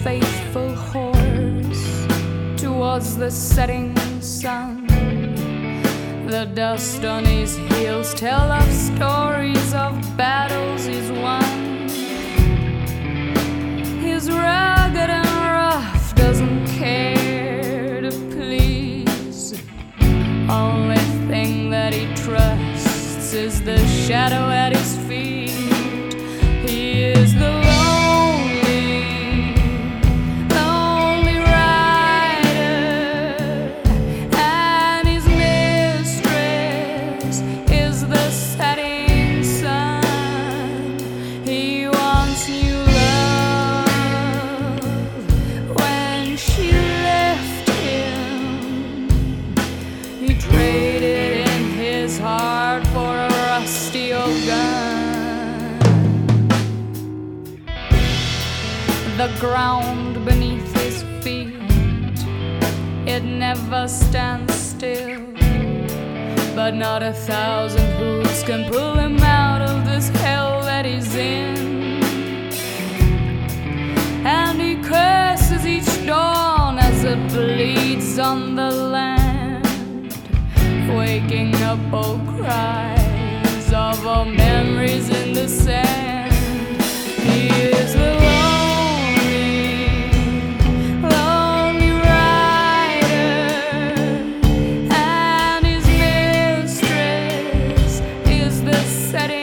faithful horse towards the setting sun. The dust on his heels tell of stories of battles he's won. He's rugged and rough, doesn't care to please. Only thing that he trusts is the shadow at his feet. He is the lonely rider, and his mistress is the setting sun. He wants new love when she left him. He traded in his heart for a rusty old gun. The ground beneath his feet, it never stands still, but not 1,000 hooves can pull him out of this hell that he's in. And he curses each dawn as it bleeds on the land, waking up old cries of all memories in the sand. He is the lonely rider, and his mistress is the setting